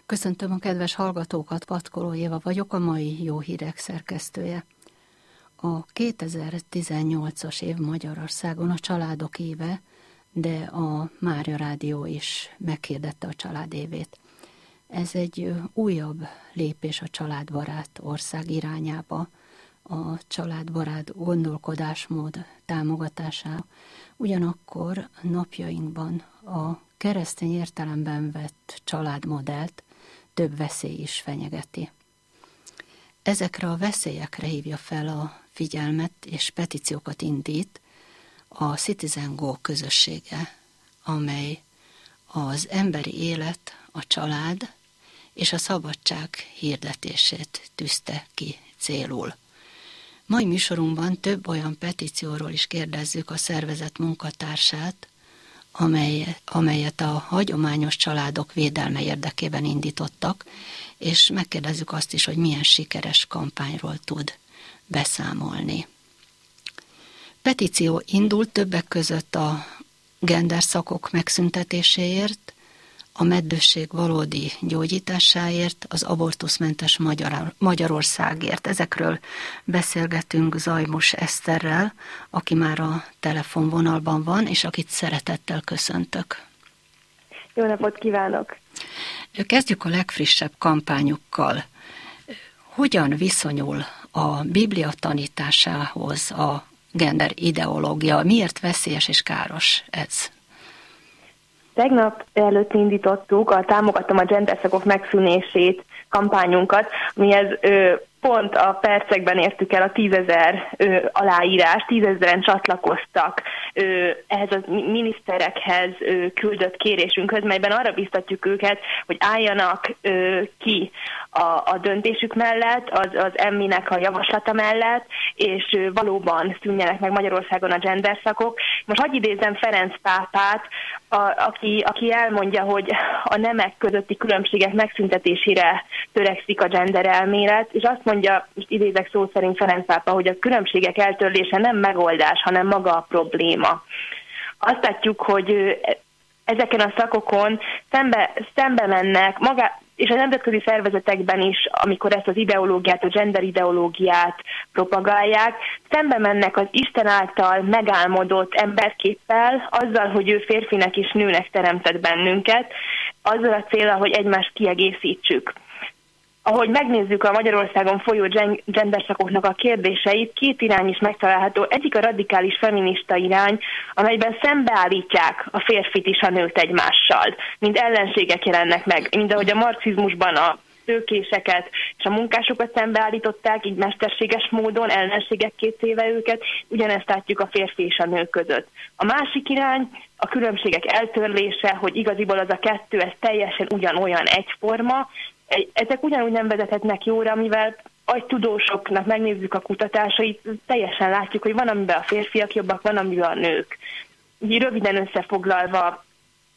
Köszöntöm a kedves hallgatókat, Patkoló Éva vagyok, a mai Jó Hírek szerkesztője. A 2018-as év Magyarországon a családok éve, de a Mária Rádió is meghirdette a család évét. Ez egy újabb lépés a családbarát ország irányába, a családbarát gondolkodásmód támogatására. Ugyanakkor napjainkban a keresztény értelemben vett családmodellt több veszély is fenyegeti. Ezekre a veszélyekre hívja fel a figyelmet és petíciókat indít a Citizen Go közössége, amely az emberi élet, a család és a szabadság hirdetését tűzte ki célul. Mai műsorunkban több olyan petícióról is kérdezzük a szervezet munkatársát, amelyet a hagyományos családok védelme érdekében indítottak, és megkérdezzük azt is, hogy milyen sikeres kampányról tud beszámolni. Petíció indult többek között a genderszakok megszüntetéséért, a meddősség valódi gyógyításáért, az abortuszmentes Magyarországért. Ezekről beszélgetünk Zajmus Eszterrel, aki már a telefonvonalban van, és akit szeretettel köszöntök. Jó napot kívánok! Kezdjük a legfrissebb kampányukkal. Hogyan viszonyul a Biblia tanításához a gender ideológia? Miért veszélyes és káros ez? Tegnap előtt indítottuk a Támogatom a genderszakok megszűnését kampányunkat, amihez pont a percekben értük el a 10 000 aláírás, 10 000-en csatlakoztak ehhez a miniszterekhez küldött kérésünkhöz, melyben arra biztatjuk őket, hogy álljanak ki a döntésük mellett, az EMMI-nek a javaslata mellett, és valóban szűnjenek meg Magyarországon a genderszakok. Most hadd idézem Ferenc pápát, aki elmondja, hogy a nemek közötti különbségek megszüntetésére törekszik a gender elmélet, és azt mondja, most idézek szó szerint Ferenc pápa, hogy a különbségek eltörlése nem megoldás, hanem maga a probléma. Azt látjuk, hogy ezeken a szakokon szembe mennek, és a nemzetközi szervezetekben is, amikor ezt az ideológiát, a gender ideológiát propagálják, szembe mennek az Isten által megálmodott emberképpel, azzal, hogy ő férfinek és nőnek teremtett bennünket, azzal a céllal, hogy egymást kiegészítsük. Ahogy megnézzük a Magyarországon folyó genderszakoknak a kérdéseit, két irány is megtalálható. Egyik a radikális feminista irány, amelyben szembeállítják a férfit és a nőt egymással, mint ellenségek jelennek meg, mint ahogy a marxizmusban a tőkéseket és a munkásokat szembeállították, így mesterséges módon ellenségekké téve őket, ugyanezt látjuk a férfi és a nő között. A másik irány a különbségek eltörlése, hogy igaziból az a kettő, ez teljesen ugyanolyan egyforma. Ezek ugyanúgy nem vezethetnek jóra, mivel agytudósoknak megnézzük a kutatásait, teljesen látjuk, hogy van, amiben a férfiak jobbak, van, amiben a nők. Így röviden összefoglalva,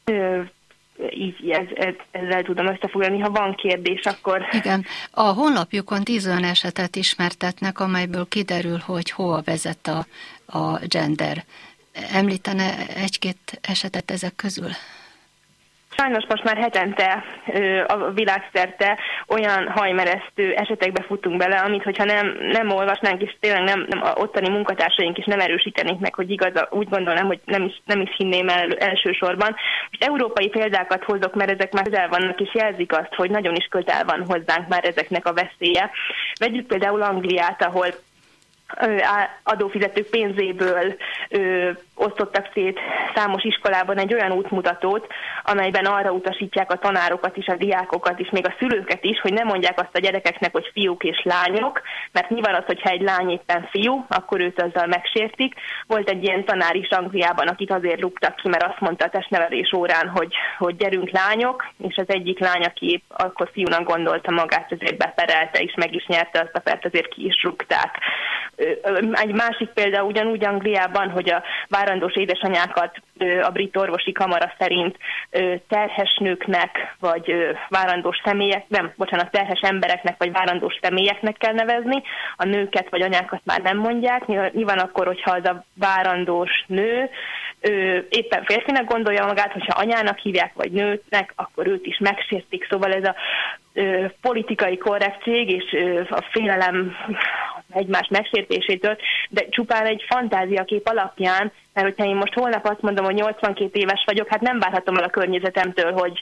így ezzel tudom összefoglalni, ha van kérdés, akkor... Igen, a honlapjukon 10 olyan esetet ismertetnek, amelyből kiderül, hogy hova vezet a gender. Említene egy-két esetet ezek közül? Sajnos most már hetente a világszerte olyan hajmeresztő esetekbe futunk bele, amit hogyha nem olvasnánk, és tényleg nem ottani munkatársaink is nem erősítenék meg, hogy igaz, úgy gondolnám, hogy nem is hinném el elsősorban. Most európai példákat hozok, mert ezek már közel vannak, és jelzik azt, hogy nagyon is közel van hozzánk már ezeknek a veszélye. Vegyük például Angliát, ahol adófizetők pénzéből osztottak szét számos iskolában egy olyan útmutatót, amelyben arra utasítják a tanárokat is, a diákokat is, még a szülőket is, hogy ne mondják azt a gyerekeknek, hogy fiúk és lányok, mert mi van az, hogyha egy lány éppen fiú, akkor őt azzal megsértik. Volt egy ilyen tanár is Angliában, akit azért rúgtak ki, mert azt mondta a testnevelés órán, hogy gyerünk lányok, és az egyik lány, aki épp akkor fiúnak gondolta magát, ezért beperelte, és meg is nyerte azt a pert, azért ki is rúgták. Egy másik példa ugyanúgy Angliában, hogy a várandós édesanyákat a brit orvosi kamara szerint terhes nőknek, vagy várandós terhes embereknek, vagy várandós személyeknek kell nevezni. A nőket vagy anyákat már nem mondják. Mi van akkor, hogyha az a várandós nő éppen férfinek gondolja magát, hogyha anyának hívják, vagy nőnek, akkor őt is megsértik. Szóval ez a politikai korrektség és a félelem egymás megsértésétől, de csupán egy fantáziakép alapján, mert hogyha én most holnap azt mondom, hogy 82 éves vagyok, hát nem várhatom el a környezetemtől, hogy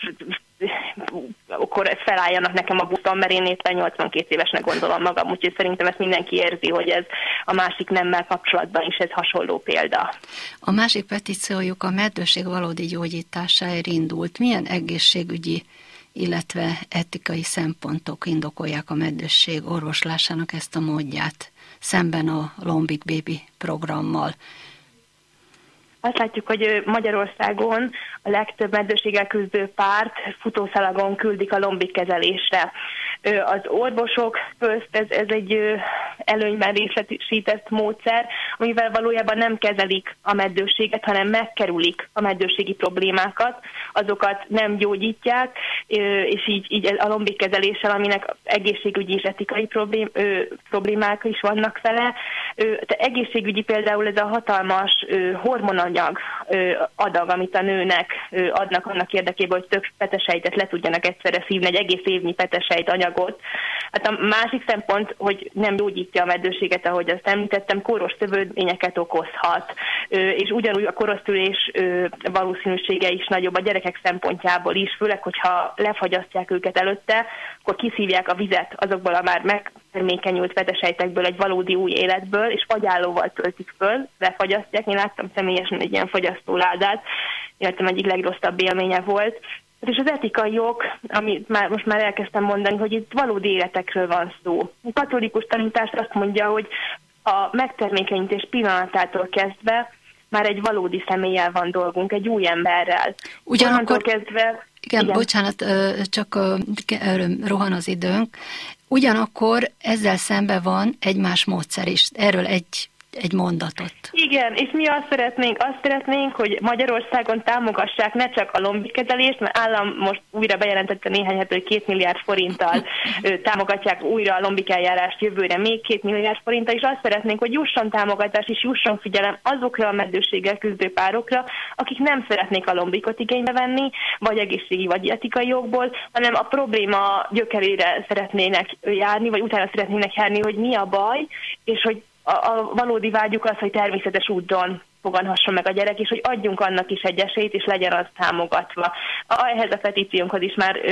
akkor felálljanak nekem a buszon, mert én éppen 82 évesnek gondolom magam, úgyhogy szerintem ezt mindenki érzi, hogy ez a másik nemmel kapcsolatban is ez hasonló példa. A másik petíciójuk a meddőség valódi gyógyításáért indult. Milyen egészségügyi, illetve etikai szempontok indokolják a meddőség orvoslásának ezt a módját szemben a Lombik Baby programmal? Azt látjuk, hogy Magyarországon a legtöbb meddőséggel küzdő párt futószalagon küldik a lombik kezelésre. Az orvosok közt ez egy előnyben részletesített módszer, amivel valójában nem kezelik a meddőséget, hanem megkerülik a meddőségi problémákat, azokat nem gyógyítják, és így a lombik kezeléssel, aminek egészségügyi és etikai problémák is vannak vele. De egészségügyi például ez a hatalmas hormonanyag adag, amit a nőnek adnak annak érdekében, hogy több petesejtet le tudjanak egyszerre szívni, egy egész évnyi petesejt anyagot. Hát a másik szempont, hogy nem gyógyítja a meddőséget, ahogy azt említettem, kóros szövődményeket okozhat, és ugyanúgy a korosztülés valószínűsége is nagyobb a gyerekek szempontjából is, főleg, hogyha lefagyasztják őket előtte, akkor kiszívják a vizet azokból a már megtermékenyült petesejtekből egy valódi új életből, és fagyállóval töltik föl, lefagyasztják. Én láttam személyesen egy ilyen fagyasztóládát, életem egyik legrosszabb élménye volt. És az etikai jog, amit most már elkezdtem mondani, hogy itt valódi életekről van szó. A katolikus tanítás azt mondja, hogy a megtermékenyítés pillanatától kezdve már egy valódi személlyel van dolgunk, egy új emberrel. Ugyanakkor, kezdve, igen, bocsánat, csak rohan az időnk. Ugyanakkor ezzel szemben van egy más módszer is. Erről egy mondatot. Igen, és mi azt szeretnénk, hogy Magyarországon támogassák ne csak a lombikezelést, mert állam most újra bejelentette néhány hete, hogy 2 milliárd forinttal támogatják újra a lombikeljárást jövőre, még 2 milliárd forinttal, és azt szeretnénk, hogy jusson támogatás és jusson figyelem azokra a meddőséggel küzdő párokra, akik nem szeretnék a lombikot igénybe venni, vagy egészségi, vagy etikai jogból, hanem a probléma gyökerére szeretnének járni, vagy utána szeretnének járni, hogy mi a baj, és hogy a valódi vágyuk az, hogy természetes úton foganhasson meg a gyerek, és hogy adjunk annak is egy esélyt, és legyen az támogatva. Ehhez a petíciónkhoz is már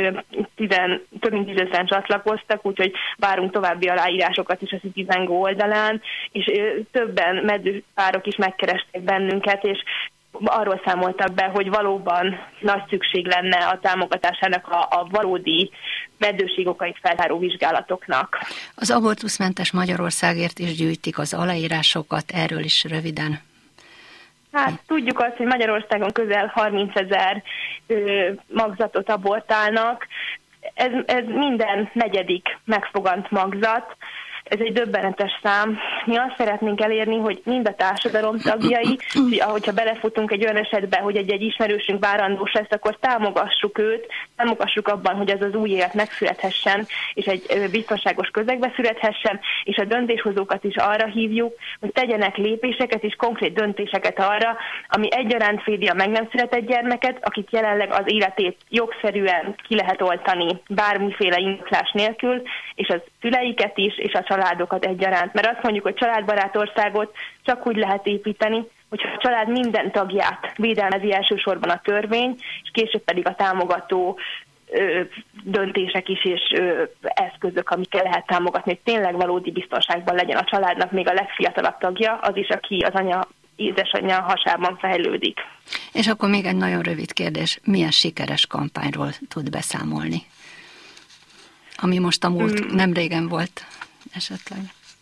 több mint 10 csatlakoztak, úgyhogy várunk további aláírásokat is a Citizen Go oldalán, és többen meddőpárok is megkeresték bennünket, és arról számoltak be, hogy valóban nagy szükség lenne a támogatásának a valódi meddőség okait feltáró vizsgálatoknak. Az abortuszmentes Magyarországért is gyűjtik az aláírásokat, erről is röviden. Hát tudjuk azt, hogy Magyarországon közel 30 000 magzatot abortálnak. Ez minden negyedik megfogant magzat. Ez egy döbbenetes szám. Mi azt szeretnénk elérni, hogy mind a társadalom tagjai, ahogyha belefutunk egy olyan esetbe, hogy egy ismerősünk várandós lesz, akkor támogassuk őt, támogassuk abban, hogy az új élet megszülethessen, és egy biztonságos közegbe születhessen, és a döntéshozókat is arra hívjuk, hogy tegyenek lépéseket és konkrét döntéseket arra, ami egyaránt védi a meg nem született gyermeket, akik jelenleg az életét jogszerűen ki lehet oltani bármiféle indoklás nélkül, és az szüleiket is, és a családokat egyaránt. Mert azt mondjuk, hogy családbarát országot csak úgy lehet építeni, hogyha a család minden tagját védelmezi elsősorban a törvény, és később pedig a támogató döntések is és eszközök, amikkel lehet támogatni, hogy tényleg valódi biztonságban legyen a családnak még a legfiatalabb tagja, az is, aki az édesanyja hasában fejlődik. És akkor még egy nagyon rövid kérdés, milyen sikeres kampányról tud beszámolni? Ami most a múlt nem régen volt esetleg.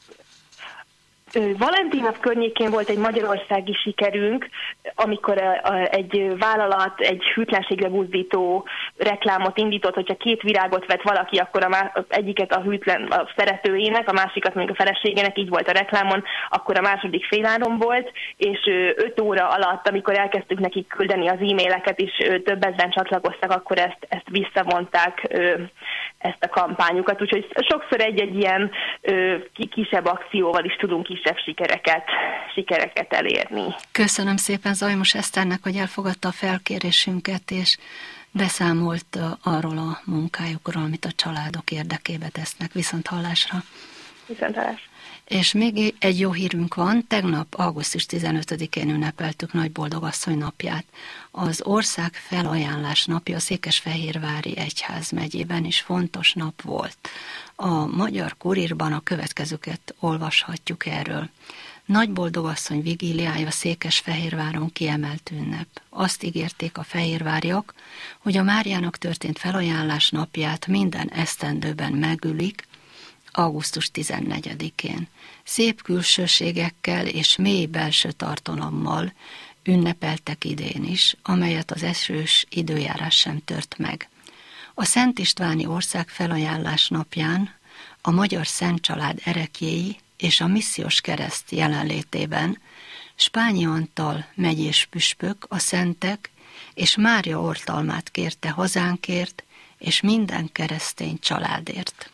Valentinap környékén volt egy magyarországi sikerünk, amikor egy vállalat egy hűtlenségre buzdító reklámot indított, hogyha 2 virágot vett valaki, akkor egyiket a szeretőjének, a másikat még a feleségének, így volt a reklámon, akkor a második féláron volt, és 5 óra alatt, amikor elkezdtük nekik küldeni az e-maileket, és több ezren csatlakoztak, akkor ezt visszavonták ezt a kampányukat, úgyhogy sokszor egy-egy ilyen kisebb akcióval is tudunk kisebb sikereket elérni. Köszönöm szépen Zajmos Eszternek, hogy elfogadta a felkérésünket, és beszámolt arról a munkájukról, amit a családok érdekébe tesznek. Viszonthallásra! Viszonthallásra! És még egy jó hírünk van, tegnap augusztus 15-én ünnepeltük Nagyboldogasszony napját. Az ország felajánlás napja a Székesfehérvári Egyházmegyében is fontos nap volt. A Magyar Kurírban a következőket olvashatjuk erről. Nagyboldogasszony vigíliája Székesfehérváron kiemelt ünnep. Azt ígérték a fehérváriak, hogy a Máriának történt felajánlás napját minden esztendőben megülik, augusztus 14-én. Szép külsőségekkel és mély belső tartalommal ünnepeltek idén is, amelyet az esős időjárás sem tört meg. A Szent Istváni Ország felajánlás napján a Magyar Szent Család ereklyéi és a Missziós Kereszt jelenlétében Spányi Antal megyés püspök a szentek és Mária oltalmát kérte hazánkért és minden keresztény családért.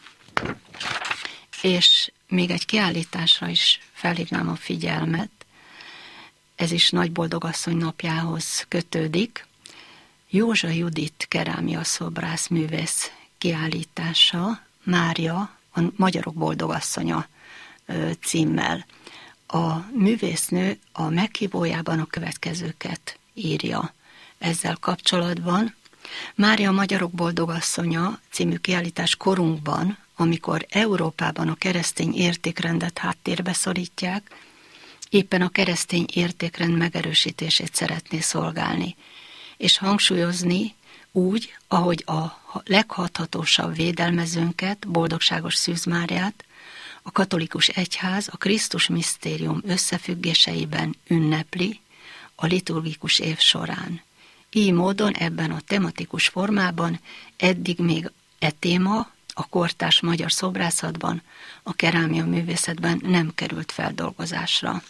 És még egy kiállításra is felhívnám a figyelmet, ez is Nagyboldogasszony napjához kötődik. Józsa Judit kerámiaszobrász művész kiállítása, Mária, a Magyarok Boldogasszonya címmel. A művésznő a meghívójában a következőket írja ezzel kapcsolatban. Mária a Magyarok Boldogasszonya című kiállítás korunkban, amikor Európában a keresztény értékrendet háttérbe szorítják, éppen a keresztény értékrend megerősítését szeretné szolgálni, és hangsúlyozni úgy, ahogy a leghathatósabb védelmezőnket, Boldogságos Szűz Máriát, a katolikus egyház a Krisztus misztérium összefüggéseiben ünnepli a liturgikus év során. Így módon ebben a tematikus formában eddig még téma a kortárs magyar szobrászatban, a kerámia művészetben nem került feldolgozásra.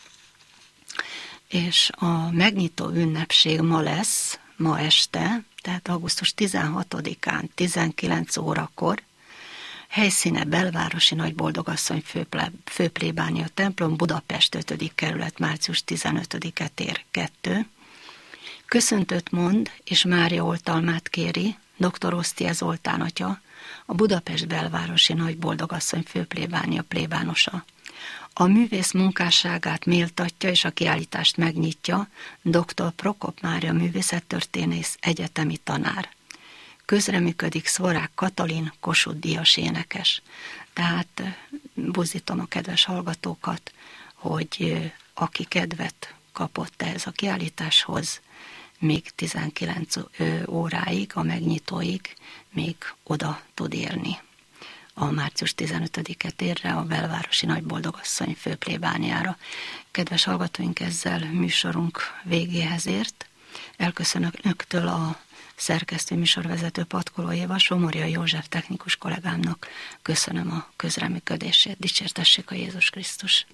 És a megnyitó ünnepség ma lesz, ma este, tehát augusztus 16-án 19 órakor, helyszíne Belvárosi Nagyboldogasszony főplébánia templom, Budapest 5. kerület, március 15-e tér 2. Köszöntőt mond, és Mária oltalmát kéri dr. Osztia Zoltán atya, a Budapest Belvárosi Nagyboldogasszony főplébánia plébánosa. A művész munkásságát méltatja és a kiállítást megnyitja dr. Prokop Mária művészettörténész egyetemi tanár. Közreműködik Szvorák Katalin, Kossuth Díjas énekes. Tehát buzdítom a kedves hallgatókat, hogy aki kedvet kapott ehhez a kiállításhoz, még 19 óráig, a megnyitóig még oda tud érni. A március 15-e térre a Belvárosi Nagyboldogasszony főplébániára. Kedves hallgatóink, ezzel műsorunk végéhez ért. Elköszönök önöktől a szerkesztő műsorvezető Patkoló Éva, Somorja József technikus kollégámnak. Köszönöm a közreműködését. Dicsértessék a Jézus Krisztus!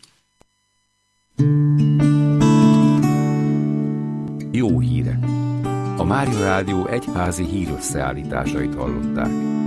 Jó hírek! A Mária Rádió egyházi hírösszeállításait hallották.